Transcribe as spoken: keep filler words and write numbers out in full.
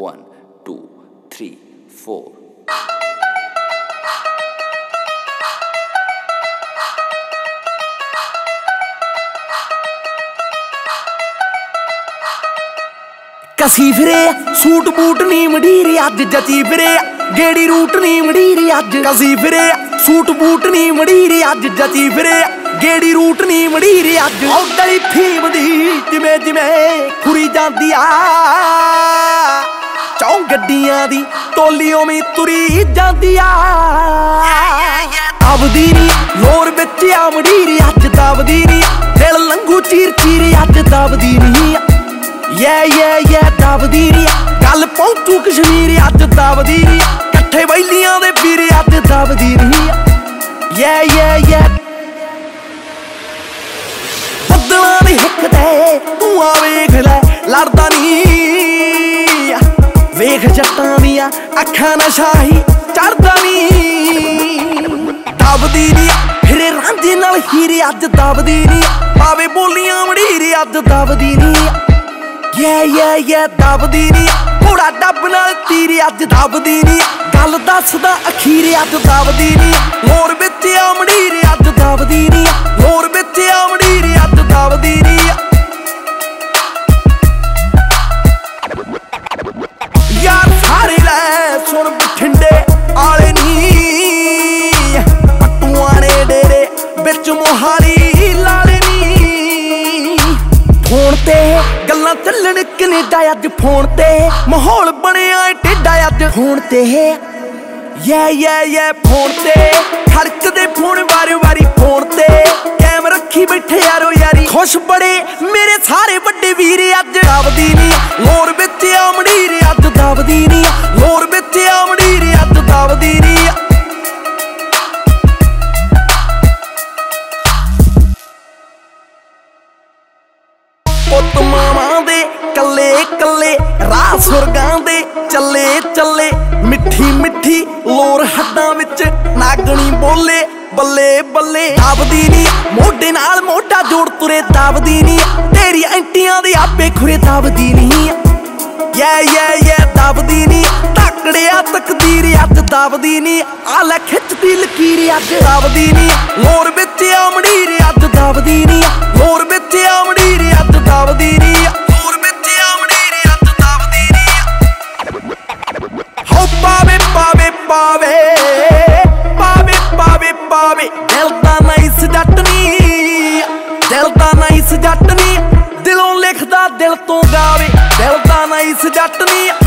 One, two, three, four. ਕਸੀ ਫਿਰੇ suit boot ਨੀ ਮਡੀਰੀ ਅੱਜ ਜਚੀ ਫਿਰੇ ਗੇੜੀ ਰੂਟ ਨੀ ਮਡੀਰੀ ਅੱਜ ਕਸੀ ਫਿਰੇ ਸੂਟ ਬੂਟ ਨੀ ਮਡੀਰੀ ਅੱਜ ਜਚੀ ਫਿਰੇ ਗੇੜੀ ਰੂਟ ਨੀ ਮਡੀਰੀ ਅੱਜ ਔਡਲੀ ਫੀਮ ਦੀ ਜਿਵੇਂ ਜਿਵੇਂ ਖੁਰੀ ਜਾਂਦੀ ਆ ਚੌਂ ਗੱਡੀਆਂ ਦੀ ਟੋਲੀ ਉਵੇਂ ਤੁਰੀ ਜਾਂਦੀ ਆ ਦਬਦੀ ਨੀ ਲੋਰ ਵਿੱਚ ਆ ਮਡੀਰੀ ਅੱਜ ਦਬਦੀ ਨੀ ਦਿਲ ਲੰਘੂ ਚੀਰ ਚੀਰ ਅੱਜ ਦਬਦੀ ਨੀ Yeah, yeah, yeah, ਦਬਦੀ ਨੀ ਗੱਲ ਪਹੁੰਚੂ ਕਸ਼ਮੀਰ ਅੱਜ ਦਬਦੀ ਨੀ ਇਕੱਠੇ ਬੈਲੀਆਂ ਦੇ ਵੀਰ ਅੱਜ ਦਬਦੀ ਨੀ Yeah, yeah, yeah ਬੱਦਲਾਂ ਦੀ ਹਿੱਕ ਤੇ ਤੂੰ ਆ ਵੇਖ ਲੈ ਲੜਦਾ ਨੀ ਵੇਖ ਜੱਟਾਂ ਦੀਆਂ ਅੱਖਾਂ ਨਾਲ ਸ਼ਾਹੀ ਚੜਦਾ ਨੀ ਦਬਦੀ ਨੀ ਫਿਰੇ ਰਾਂਝੇ ਨਾਲ ਹੀਰੇ ਅੱਜ ਦਬਦੀ ਨੀ ਪਾਵੇ ਬੋਲੀਆਂ ਮੜੀਰੇ ਅੱਜ ਦਬਦੀ ਨੀ Yeah, yeah, yeah, ਦਬਦੀ ਨੀ ਘੋੜਾ ਡੱਬ ਨਾਲ ਤੀਰੇ ਅੱਜ ਦਬਦੀ ਨੀ ਗੱਲ ਦੱਸਦਾ ਅਖੀਰੇ ਅੱਜ ਦਬਦੀ ਨੀ ਲੋਰ ਵਿੱਚ ਆ ਮੜੀਰੇ ਅੱਜ ਦਬਦੀ ਨੀ ਲੋਰ ਵਿੱਚ ਆ ਮੜੀਰੇ ਅੱਜ ਦਬਦੀ ਨੀ ਯਾਰ ਸਾਰੇ ਲੈ ਸੁਣ ਬਠਿੰਡੇ ਆਲੇ ਨੀ ਪੱਟੂਆਂ ਨੇ ਡੇਰੇ ਵਿੱਚ ਮੋਹਾਲੀ ਲਾਲੇ ਨੀ ਫੋਨ ਤੇ ਗੱਲਾਂ ਚੱਲਣ ਕਨੇਡਾ ਅੱਜ ਫੋਨ ਤੇ ਮਾਹੌਲ ਬਣਿਆ ਟੇਡਾ ਅੱਜ ਫੋਨ ਤੇ ਯਾ ਯਾ ਯਾ ਫੋਨ ਤੇ ਖੜਕਦੇ ਫੋਨ ਵਾਰੀ ਵਾਰੀ ਫੋਨ ਤੇ ਕੈਮ ਰੱਖੀ ਬੈਠੇ ਯਾਰੋ ਯਾਰੀ ਖੁਸ਼ ਬੜੇ ਮੇਰੇ ਸਾਰੇ ਵੱਡੇ ਵੀਰ ਅੱਜ ਦਬਦੀ ਨੀ ਲੋਰ ਵਿੱਚ ਆ ਮੜੀਰੇ ਅੱਜ ਦਬਦੀ ਨੀ ਲੋਰ ਵਿੱਚ ਆ ਮੜੀਰੇ ਅੱਜ ਦਬਦੀ ਨੀ ਪੁੱਤ ਮਾਵਾਂ ਦੇ ਕੱਲੇ ਕੱਲੇ ਰਾਹ ਸੁਰਗਾਂ ਦੇ ਚੱਲੇ ਚੱਲੇ ਮਿੱਠੀ ਮਿੱਠੀ ਲੋਰ ਹੱਡਾਂ ਵਿੱਚ ਨਾਗਣੀ ਬੋਲੇ ਬੱਲੇ ਬੱਲੇ ਦਬਦੀ ਨੀ ਮੋਢੇ ਨਾਲ ਮੋਢਾ ਜੋੜ ਤੁਰੇ ਦਬਦੀ ਨੀ ਤੇਰੀ ਐਂਟੀਆਂ ਦੇ ਆਪੇ ਖੁਰੇ ਦਬਦੀ ਨੀ ਯਾ ਯਾ ਯਾ ਦਬਦੀ ਨੀ ਧਾਕੜਿਆ ਤਕਦੀਰ ਅੱਜ ਦਬਦੀ ਨੀ ਆ ਲੈ ਖਿੱਚਦੀ ਲਕੀਰ ਅੱਜ ਦਬਦੀ ਨੀ ਲੋਰ ਵਿੱਚ ਆ ਮੜੀਰੇ ਅੱਜ ਦਬਦੀ ਨੀ ਲੋਰ ਵਿੱਚ ਆ ਮੜੀਰੇ ਅੱਜ ਦਬਦੀ ਨੀ ਲੋਰ ਵਿੱਚ ਆ ਮੜੀਰੇ ਅੱਜ ਦਬਦੀ ਨੀ ਹੋ ਪਾਵੇ ਪਾਵੇ ਪਾਵੇ ਪਾਵੇ ਪਾਵੇ ਪਾਵੇ ਦਿਲ ਦਾ ਨਾਈਸ ਜੱਟ ਨੀ ਦਿਲ ਦਾ ਨਾਈਸ ਜੱਟ ਨੀ ਦਿਲੋਂ ਲਿਖਦਾ ਦਿਲ ਤੋਂ ਗਾਵੇ ਦਿਲ ਦਾ ਨਾਈਸ ਜੱਟ ਨੀ